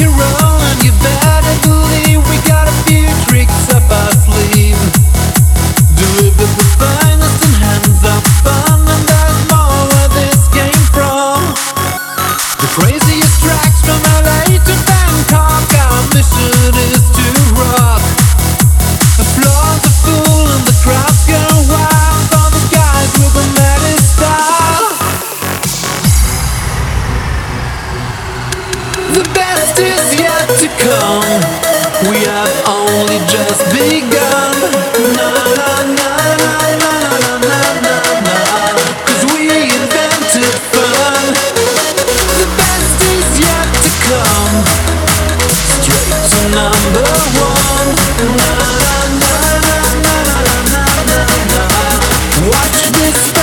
your own, and you better believe we got a few tricks up our sleeve. Delivered the finest and hands up fun, and there's more where this came from. The craziest tracks from LA to Bangkok, our mission is to rock. The floor's are full and the crowds go wild for the guys with the maddest style. The best is yet to come. We have only just begun. Na na na na na na na na na. 'Cause we invented fun. The best is yet to come. Straight to number one. Na na na na na na na na. Watch this.